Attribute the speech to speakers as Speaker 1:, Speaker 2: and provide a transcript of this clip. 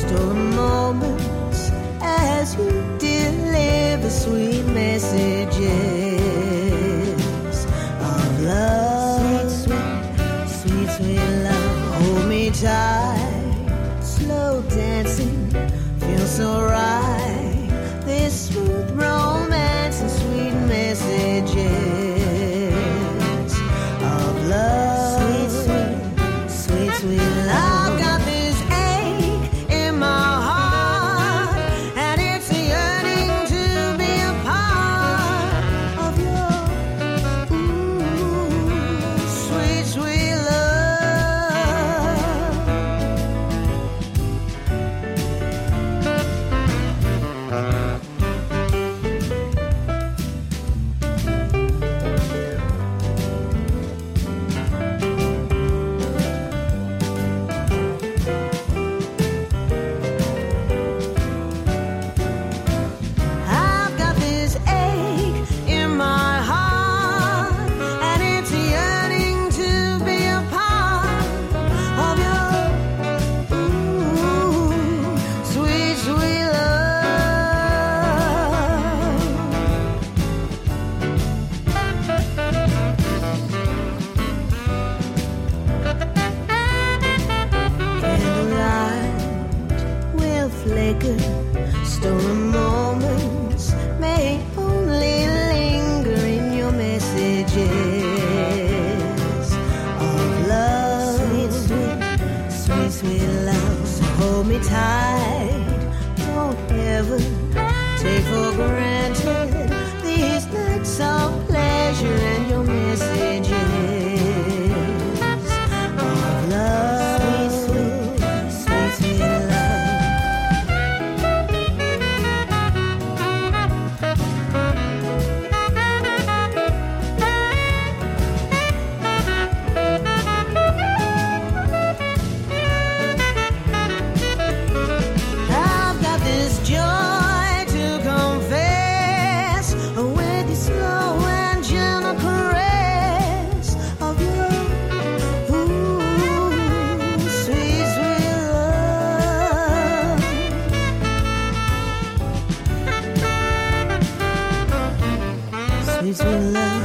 Speaker 1: stolen moments as you deliver sweet messages of love. Sweet, sweet love. Hold me tight, slow dancing, feels so right. This smooth romance and sweet messages of love. Sweet, sweet love. I've got this ache in my heart, and it's yearning to be a part of your sweet, sweet I've got this ache in my heart, and it's yearning to be a part of your sweet, sweet love. Candlelight will flicker, stolen moments may only linger in your messages of love. Sweet, sweet love. So hold me tight, don't ever take for granted these nights of pleasure and your messages of love. Sweet, sweet love. I've got this joy to confess with the slow and gentle caress of your sweet, sweet love. Sweet, sweet love.